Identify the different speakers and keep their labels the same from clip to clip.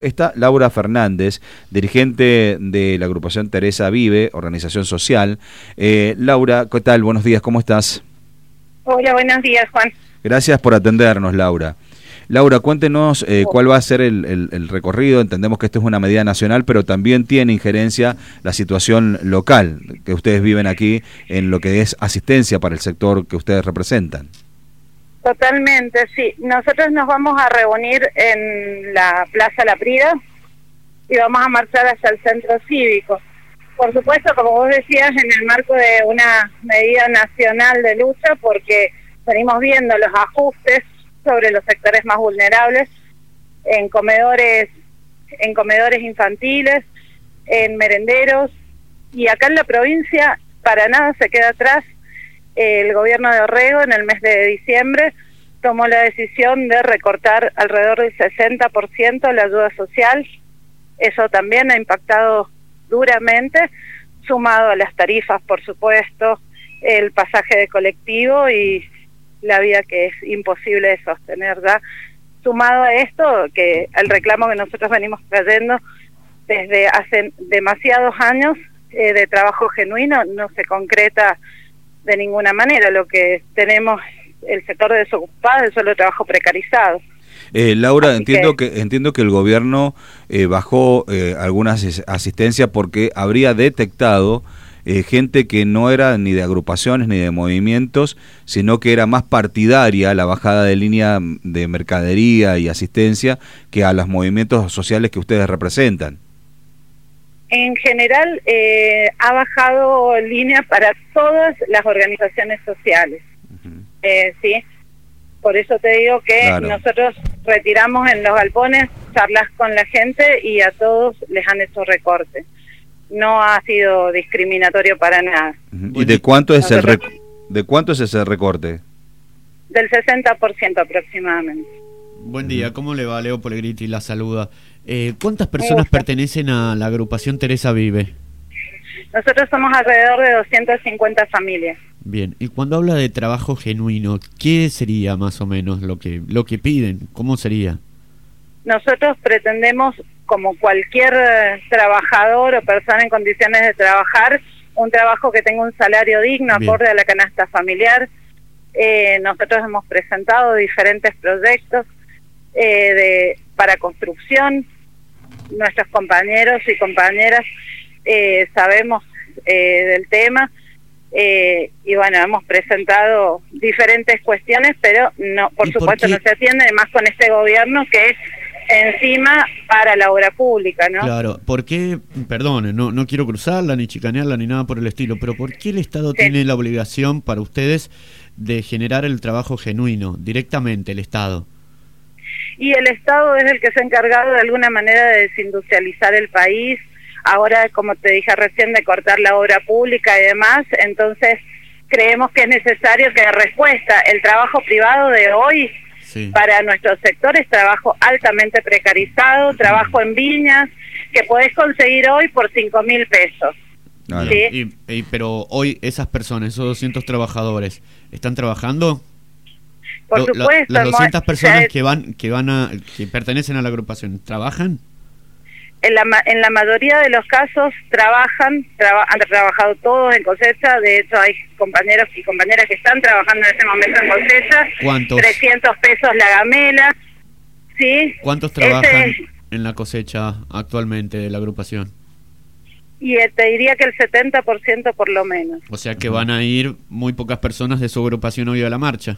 Speaker 1: Está Laura Fernández, dirigente de la agrupación Teresa Vive, organización social. Laura, ¿qué tal? Buenos días, ¿cómo estás?
Speaker 2: Hola, buenos días, Juan.
Speaker 1: Gracias por atendernos, Laura. Laura, cuéntenos cuál va a ser el recorrido. Entendemos que esto es una medida nacional, pero también tiene injerencia la situación local que ustedes viven aquí en lo que es asistencia para el sector que ustedes representan.
Speaker 2: Totalmente, sí. Nosotros nos vamos a reunir en la Plaza La Prida y vamos a marchar hacia el centro cívico. Por supuesto, como vos decías, en el marco de una medida nacional de lucha, porque venimos viendo los ajustes sobre los sectores más vulnerables en comedores infantiles, en merenderos, y acá en la provincia para nada se queda atrás. El gobierno de Orrego en el mes de diciembre tomó la decisión de recortar alrededor del 60% la ayuda social. Eso también ha impactado duramente, sumado a las tarifas, por supuesto, el pasaje de colectivo y la vida que es imposible de sostener ya. Sumado a esto, que el reclamo que nosotros venimos trayendo desde hace demasiados años de trabajo genuino no se concreta de ninguna manera. Lo que tenemos, el sector de desocupados, es solo trabajo precarizado.
Speaker 1: Laura, entiendo que el gobierno bajó alguna asistencia porque habría detectado gente que no era ni de agrupaciones ni de movimientos, sino que era más partidaria la bajada de línea de mercadería y asistencia que a los movimientos sociales que ustedes representan.
Speaker 2: En general, ha bajado línea para todas las organizaciones sociales. ¿Sí? Por eso te digo que claro, nosotros retiramos en los galpones, charlas con la gente y a todos les han hecho recorte. No ha sido discriminatorio para nada.
Speaker 1: ¿Y de cuánto es de cuánto es ese recorte?
Speaker 2: Del 60% aproximadamente.
Speaker 3: Buen día, ¿cómo le va? Leo Polegriti la saluda. ¿Cuántas personas pertenecen a la agrupación Teresa Vive?
Speaker 2: Nosotros somos alrededor de 250 familias.
Speaker 3: Bien, y cuando habla de trabajo genuino, ¿qué sería más o menos lo que piden? ¿Cómo sería?
Speaker 2: Nosotros pretendemos, como cualquier trabajador o persona en condiciones de trabajar, un trabajo que tenga un salario digno, acorde a la canasta familiar. Nosotros hemos presentado diferentes proyectos para construcción. Nuestros compañeros y compañeras sabemos del tema, y bueno, hemos presentado diferentes cuestiones, pero no, por supuesto no se atiende, además con este gobierno que es encima para la obra pública, ¿no?
Speaker 3: Claro, ¿por qué? Perdone, no quiero cruzarla, ni chicanearla, ni nada por el estilo, pero ¿por qué el Estado tiene la obligación para ustedes de generar el trabajo genuino, directamente el Estado?
Speaker 2: Y el Estado es el que se ha encargado de alguna manera de desindustrializar el país. Ahora, como te dije recién, de cortar la obra pública y demás, entonces creemos que es necesario que dé respuesta. El trabajo privado de hoy, para nuestro sector, es trabajo altamente precarizado, trabajo en viñas, que podés conseguir hoy por 5.000 pesos.
Speaker 3: Claro. ¿Sí? Pero hoy esas personas, esos 200 trabajadores, ¿están trabajando?
Speaker 2: Por supuesto.
Speaker 3: Las 200 personas que pertenecen a la agrupación, ¿trabajan?
Speaker 2: En la mayoría de los casos han trabajado todos en cosecha. De hecho hay compañeros y compañeras que están trabajando en este momento en cosecha.
Speaker 3: ¿Cuántos?
Speaker 2: 300 pesos la gamela, ¿sí?
Speaker 3: ¿Cuántos trabajan en la cosecha actualmente de la agrupación?
Speaker 2: Y te diría que el 70% por lo menos.
Speaker 3: O sea que van a ir muy pocas personas de su agrupación hoy a la marcha.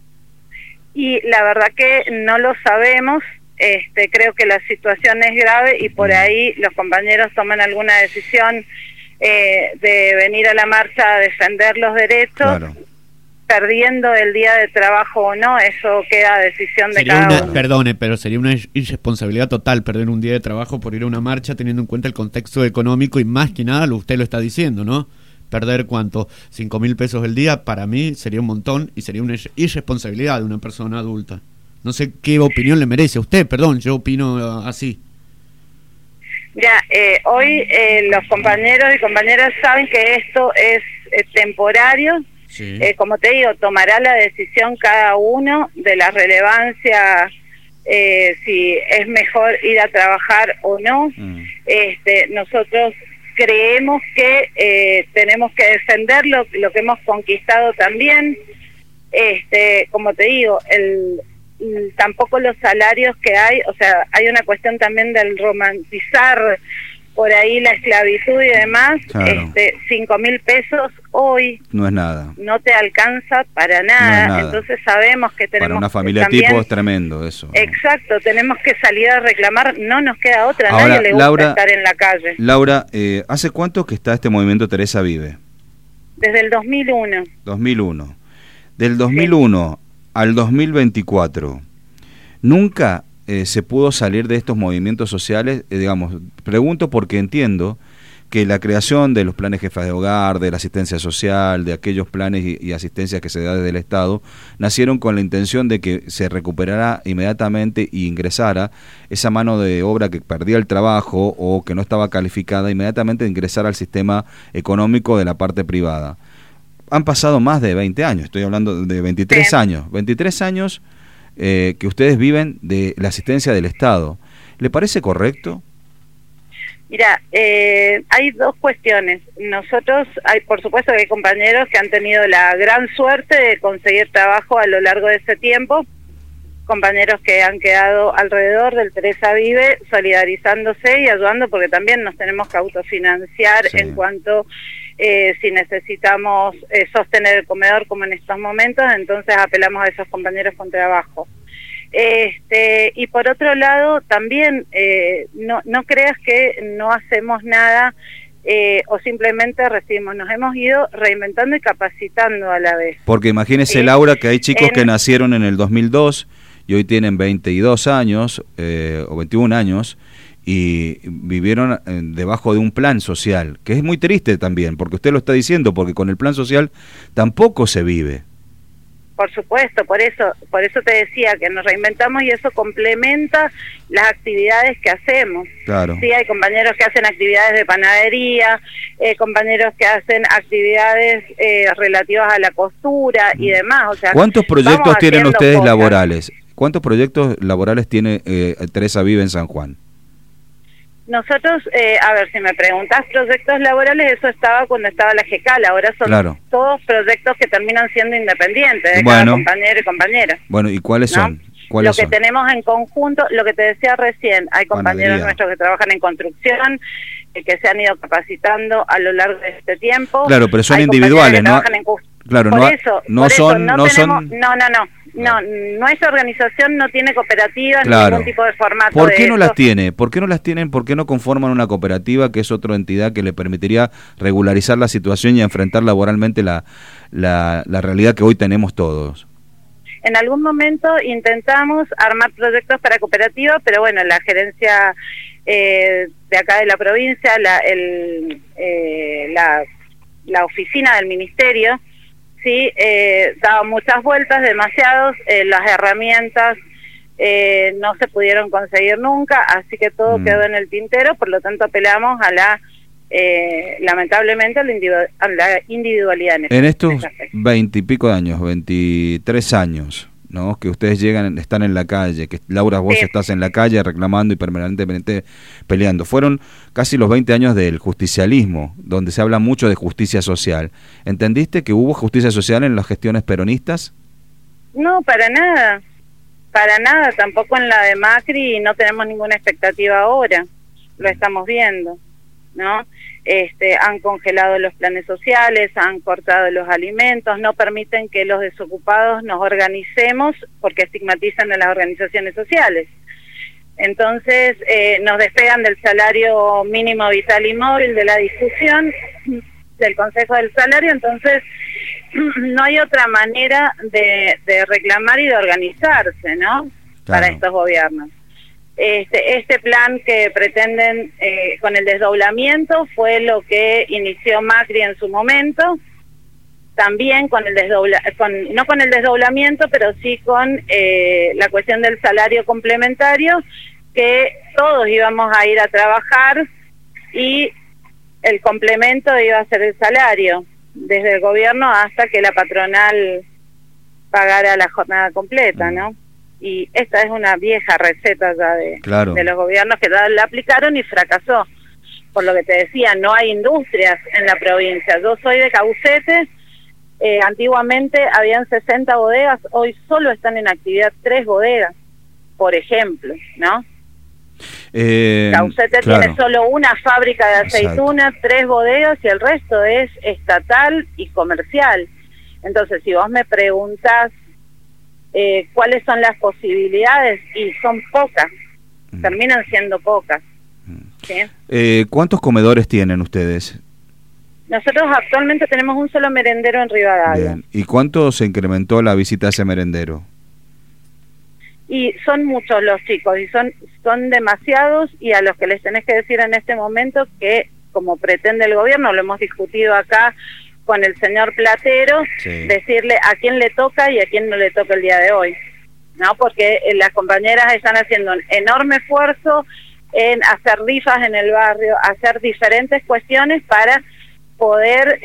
Speaker 2: Y la verdad que no lo sabemos. Creo que la situación es grave y por ahí los compañeros toman alguna decisión de venir a la marcha a defender los derechos, claro, perdiendo el día de trabajo o no, eso queda a decisión de cada uno.
Speaker 3: Perdone, pero sería una irresponsabilidad total perder un día de trabajo por ir a una marcha teniendo en cuenta el contexto económico y más que nada, usted lo está diciendo, ¿no? Perder, ¿cuánto? 5.000 pesos el día, para mí sería un montón y sería una irresponsabilidad de una persona adulta. No sé qué opinión le merece a usted, perdón, yo opino así.
Speaker 2: Ya, hoy los compañeros y compañeras saben que esto es temporario. Sí. Como te digo, tomará la decisión cada uno de la relevancia si es mejor ir a trabajar o no. Nosotros creemos que tenemos que defender lo que hemos conquistado también. Como te digo, tampoco los salarios que hay, o sea, hay una cuestión también del romantizar por ahí la esclavitud y demás. Claro. 5.000 pesos hoy
Speaker 1: no es nada,
Speaker 2: no te alcanza para nada, no es nada. Entonces sabemos que tenemos
Speaker 1: para una familia
Speaker 2: también,
Speaker 1: tipo es tremendo eso, ¿no?
Speaker 2: Exacto, tenemos que salir a reclamar, no nos queda otra. Ahora, nadie le gusta
Speaker 1: Laura,
Speaker 2: estar en la calle.
Speaker 1: Laura, ¿hace cuánto que está este movimiento Teresa Vive?
Speaker 2: Desde el 2001.
Speaker 1: 2001. Del 2001 al 2024, ¿nunca se pudo salir de estos movimientos sociales? Digamos, pregunto porque entiendo que la creación de los planes jefas de hogar, de la asistencia social, de aquellos planes y asistencias que se da desde el Estado, nacieron con la intención de que se recuperara inmediatamente y ingresara esa mano de obra que perdía el trabajo o que no estaba calificada, inmediatamente ingresar al sistema económico de la parte privada. Han pasado más de 20 años, estoy hablando de 23 años, 23 años que ustedes viven de la asistencia del Estado. ¿Le parece correcto?
Speaker 2: Mira, hay dos cuestiones. Nosotros, por supuesto que hay compañeros que han tenido la gran suerte de conseguir trabajo a lo largo de ese tiempo, compañeros que han quedado alrededor del Teresa Vive solidarizándose y ayudando, porque también nos tenemos que autofinanciar en cuanto si necesitamos sostener el comedor como en estos momentos, entonces apelamos a esos compañeros con trabajo. Y por otro lado también no creas que no hacemos nada o simplemente recibimos, nos hemos ido reinventando y capacitando a la vez.
Speaker 1: Porque imagínese, Laura, que hay chicos que nacieron en el 2002 y hoy tienen 22 años o 21 años y vivieron debajo de un plan social, que es muy triste también, porque usted lo está diciendo, porque con el plan social tampoco se vive.
Speaker 2: Por supuesto, por eso te decía que nos reinventamos y eso complementa las actividades que hacemos.
Speaker 1: Claro.
Speaker 2: Sí, hay compañeros que hacen actividades de panadería, compañeros que hacen actividades relativas a la costura y demás. O sea,
Speaker 1: ¿cuántos proyectos tienen ustedes laborales? ¿Cuántos proyectos laborales tiene Teresa Vive en San Juan?
Speaker 2: Nosotros, a ver, si me preguntas proyectos laborales, eso estaba cuando estaba la GECAL, ahora son todos proyectos que terminan siendo independientes de cada compañero y compañera.
Speaker 1: Bueno, ¿y cuáles son?
Speaker 2: Lo que tenemos en conjunto, lo que te decía recién, hay compañeros nuestros que trabajan en construcción, que se han ido capacitando a lo largo de este tiempo.
Speaker 1: Claro, pero son individuales, ¿no? Claro,
Speaker 2: nuestra organización no tiene cooperativas, ningún tipo de formato.
Speaker 1: ¿Por qué no las tiene? ¿Por qué no las tienen? ¿Por qué no conforman una cooperativa que es otra entidad que le permitiría regularizar la situación y enfrentar laboralmente la realidad que hoy tenemos todos?
Speaker 2: En algún momento intentamos armar proyectos para cooperativas, pero bueno, la gerencia de acá de la provincia, la oficina del ministerio, sí, daba muchas vueltas, demasiados, las herramientas no se pudieron conseguir nunca, así que todo quedó en el tintero, por lo tanto apelamos a lamentablemente a la individualidad.
Speaker 1: En estos 20 y pico de años, 23 años, ¿no? Que ustedes están en la calle, que Laura, vos estás en la calle reclamando y permanentemente peleando. Fueron casi los 20 años del justicialismo, donde se habla mucho de justicia social. ¿Entendiste que hubo justicia social en las gestiones peronistas? No,
Speaker 2: para nada, tampoco en la de Macri, y no tenemos ninguna expectativa ahora, lo estamos viendo, ¿no? Han congelado los planes sociales, han cortado los alimentos, no permiten que los desocupados nos organicemos porque estigmatizan a las organizaciones sociales. Entonces nos despegan del salario mínimo vital y móvil, de la discusión del Consejo del Salario, entonces no hay otra manera de reclamar y de organizarse, ¿no? Claro. Para estos gobiernos. Este plan que pretenden con el desdoblamiento fue lo que inició Macri en su momento, también con el no con el desdoblamiento, pero sí con la cuestión del salario complementario, que todos íbamos a ir a trabajar y el complemento iba a ser el salario, desde el gobierno hasta que la patronal pagara la jornada completa, ¿no? Y esta es una vieja receta ya
Speaker 1: Claro.
Speaker 2: de los gobiernos que ya la aplicaron y fracasó. Por lo que te decía, no hay industrias en la provincia. Yo soy de Caucete, antiguamente habían 60 bodegas, hoy solo están en actividad 3 bodegas, por ejemplo, ¿no? Caucete
Speaker 1: claro.
Speaker 2: tiene solo una fábrica de aceitunas, 3 bodegas y el resto es estatal y comercial. Entonces, si vos me preguntás cuáles son las posibilidades, y son pocas, terminan siendo pocas. ¿Sí?
Speaker 1: ¿Cuántos comedores tienen ustedes?
Speaker 2: Nosotros actualmente tenemos un solo merendero en Rivadavia.
Speaker 1: Bien. ¿Y cuánto se incrementó la visita a ese merendero?
Speaker 2: Y son muchos los chicos, y son demasiados, y a los que les tenés que decir en este momento que, como pretende el gobierno, lo hemos discutido acá con el señor Platero,
Speaker 1: sí,
Speaker 2: decirle a quién le toca y a quién no le toca el día de hoy, ¿no? Porque las compañeras están haciendo un enorme esfuerzo en hacer rifas en el barrio, hacer diferentes cuestiones para poder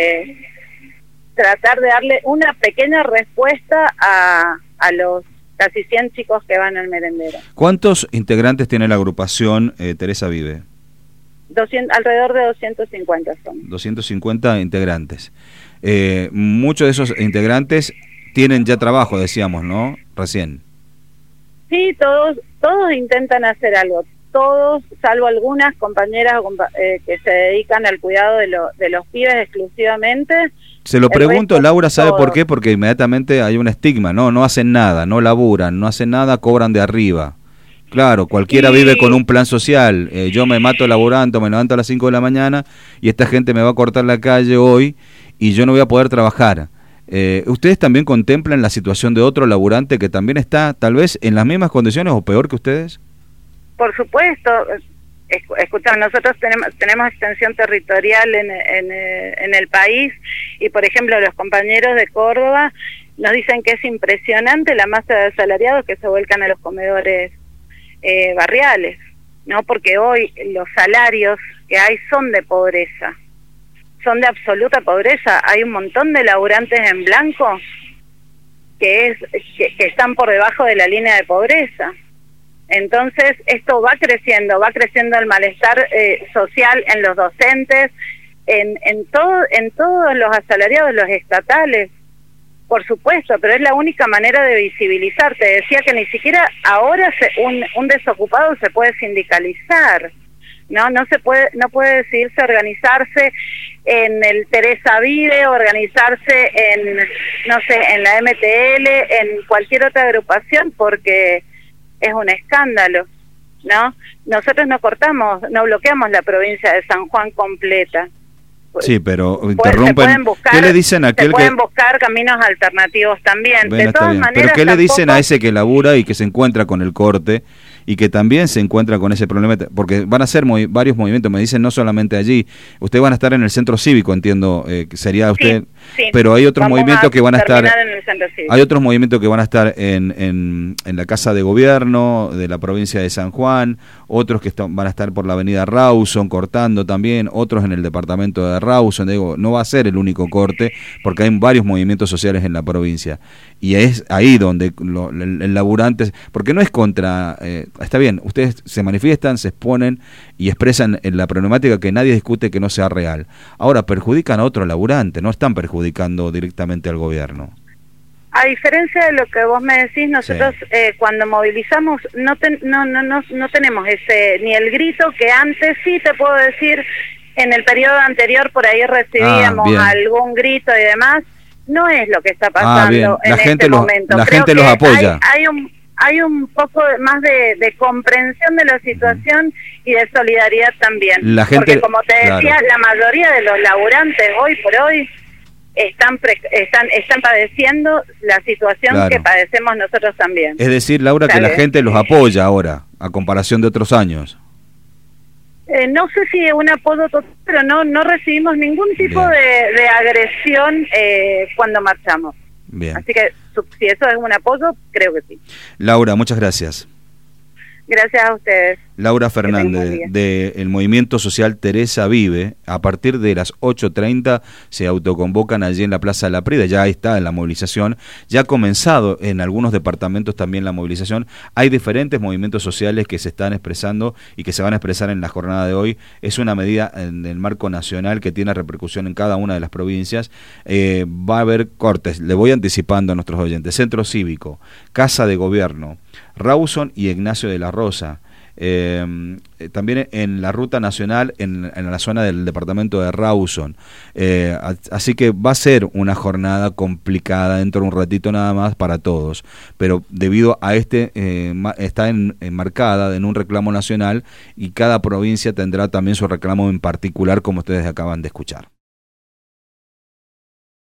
Speaker 2: tratar de darle una pequeña respuesta a los casi 100 chicos que van al merendero.
Speaker 1: ¿Cuántos integrantes tiene la agrupación Teresa Vive?
Speaker 2: Alrededor de 250 son.
Speaker 1: 250 integrantes. Muchos de esos integrantes tienen ya trabajo, decíamos, ¿no? Recién.
Speaker 2: Sí, todos intentan hacer algo. Todos, salvo algunas compañeras que se dedican al cuidado de los pibes exclusivamente.
Speaker 1: Se lo pregunto, Laura, ¿sabe por qué? Porque inmediatamente hay un estigma, no hacen nada, no laburan, no hacen nada, cobran de arriba. Claro, cualquiera vive con un plan social. Yo me mato laburando, me levanto a las 5 de la mañana y esta gente me va a cortar la calle hoy y yo no voy a poder trabajar. ¿Ustedes también contemplan la situación de otro laburante que también está tal vez en las mismas condiciones o peor que ustedes?
Speaker 2: Por supuesto. Escucha, nosotros tenemos extensión territorial en el país, y por ejemplo los compañeros de Córdoba nos dicen que es impresionante la masa de asalariados que se vuelcan a los comedores barriales, ¿no? Porque hoy los salarios que hay son de pobreza, son de absoluta pobreza. Hay un montón de laburantes en blanco que están por debajo de la línea de pobreza. Entonces esto va creciendo el malestar social en los docentes, en todos los asalariados, los estatales, por supuesto, pero es la única manera de visibilizar. Te decía que ni siquiera ahora un desocupado se puede sindicalizar, no puede decidirse organizarse en el Teresa Vive, organizarse en la MTL, en cualquier otra agrupación, porque es un escándalo, ¿no? Nosotros no bloqueamos la provincia de San Juan completa.
Speaker 1: Sí, pero interrumpen. ¿Qué le dicen a aquel
Speaker 2: se pueden buscar caminos alternativos también.
Speaker 1: Bueno,
Speaker 2: de todas maneras,
Speaker 1: pero ¿qué le dicen a ese que labura y que se encuentra con el corte y que también se encuentra con ese problema? Porque van a ser varios movimientos, me dicen, no solamente allí. Ustedes van a estar en el centro cívico, entiendo, que sería usted,
Speaker 2: sí,
Speaker 1: pero hay otros movimientos que van a estar
Speaker 2: en el centro cívico.
Speaker 1: Hay otros movimientos que van a estar en la Casa de Gobierno de la provincia de San Juan, otros que van a estar por la avenida Rawson cortando también, otros en el departamento de Rawson. Digo, no va a ser el único corte porque hay varios movimientos sociales en la provincia y es ahí donde el laburante, porque no es contra, está bien, ustedes se manifiestan, se exponen y expresan la problemática que nadie discute que no sea real. Ahora perjudican a otro laburante, no están perjudicando directamente al gobierno.
Speaker 2: A diferencia de lo que vos me decís, nosotros cuando movilizamos no tenemos ni el grito que antes. Sí te puedo decir, en el periodo anterior por ahí recibíamos algún grito y demás. No es lo que está pasando en este momento.
Speaker 1: La gente los apoya.
Speaker 2: Hay un poco más de comprensión de la situación y de solidaridad también. Porque como te decía, la mayoría de los laburantes hoy por hoy están padeciendo la situación que padecemos nosotros también.
Speaker 1: Es decir, Laura, que la gente los apoya ahora, a comparación de otros años.
Speaker 2: No sé si un apoyo total, pero no recibimos ningún tipo de agresión cuando marchamos.
Speaker 1: Bien.
Speaker 2: Así que si eso es un apoyo, creo que sí.
Speaker 1: Laura, muchas gracias.
Speaker 2: Gracias a ustedes.
Speaker 1: Laura Fernández, del Movimiento Social Teresa Vive, a partir de las 8:30 se autoconvocan allí en la Plaza de la Prida, ya está en la movilización, ya ha comenzado en algunos departamentos también la movilización, hay diferentes movimientos sociales que se están expresando y que se van a expresar en la jornada de hoy, es una medida en el marco nacional que tiene repercusión en cada una de las provincias, va a haber cortes, le voy anticipando a nuestros oyentes, Centro Cívico, Casa de Gobierno, Rawson y Ignacio de la Rosa, también en la ruta nacional en la zona del departamento de Rawson, así que va a ser una jornada complicada dentro de un ratito nada más para todos, pero debido a está enmarcada en un reclamo nacional y cada provincia tendrá también su reclamo en particular, como ustedes acaban de escuchar.